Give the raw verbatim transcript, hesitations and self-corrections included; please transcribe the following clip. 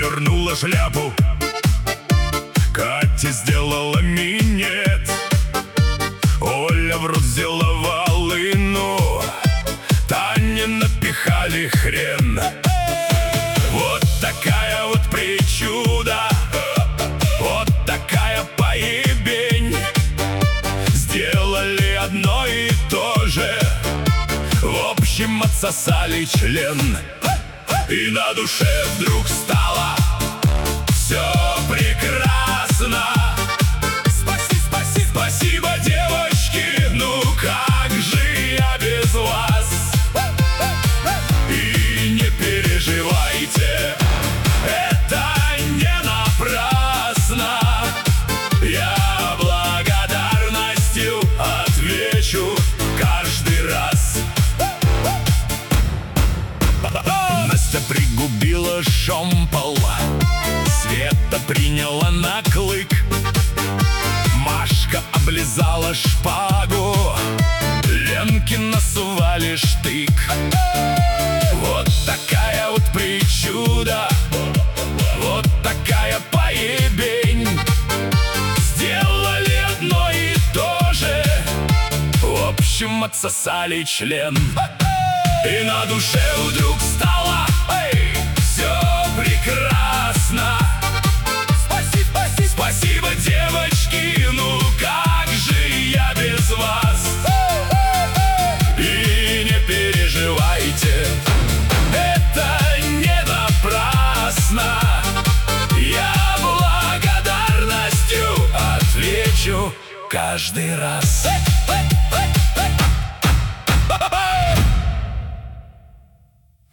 вернула шляпу. Катя сделала минет. Оля в рот взяла волыну. Тане напихали хрен. Вот такая вот причуда, вот такая поебень. Сделали одно и то же, в общем отсосали член. И на душе вдруг стало все прекрасно. Спаси, спаси, спасибо, девочки, ну как же я без вас? И не переживайте, это не напрасно. Я благодарностью отвечу каждый раз. Настя пригубила шомпол, Света приняла на клык, Машка облизала шпагу, Ленке насували штык. Вот такая вот причуда, вот такая поебень. Сделали одно и то же, в общем отсосали член. И на душе вдруг стало эй, все прекрасно. Спаси, спаси, спасибо, девочки, ну как же я без вас? И не переживайте, это не напрасно. Я благодарностью отвечу каждый раз.